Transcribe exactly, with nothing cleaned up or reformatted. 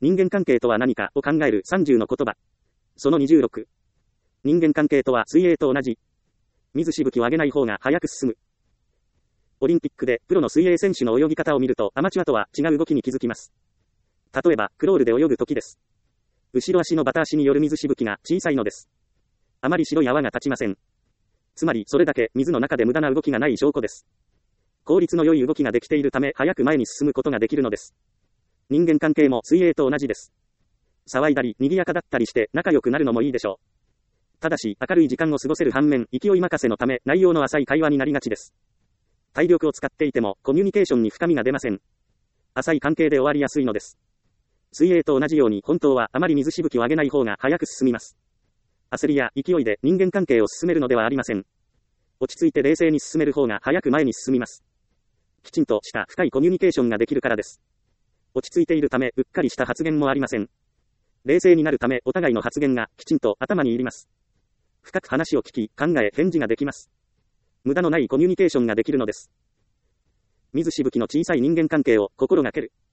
人間関係とは何かを考えるさんじゅうの言葉。そのにじゅうろく。人間関係とは水泳と同じ。水しぶきを上げない方が早く進む。オリンピックでプロの水泳選手の泳ぎ方を見るとアマチュアとは違う動きに気づきます。例えば、クロールで泳ぐ時です。後ろ足のバタ足による水しぶきが小さいのです。あまり白い泡が立ちません。つまり、それだけ水の中で無駄な動きがない証拠です。効率の良い動きができているため、早く前に進むことができるのです。人間関係も水泳と同じです。騒いだり、賑やかだったりして仲良くなるのもいいでしょう。ただし、明るい時間を過ごせる反面、勢い任せのため、内容の浅い会話になりがちです。体力を使っていても、コミュニケーションに深みが出ません。浅い関係で終わりやすいのです。水泳と同じように、本当はあまり水しぶきを上げない方が早く進みます。焦りや勢いで人間関係を進めるのではありません。落ち着いて冷静に進める方が早く前に進みます。きちんとした深いコミュニケーションができるからです。落ち着いているため、うっかりした発言もありません。冷静になるため、お互いの発言がきちんと頭に入ります。深く話を聞き、考え、返事ができます。無駄のないコミュニケーションができるのです。水しぶきの小さい人間関係を心がける。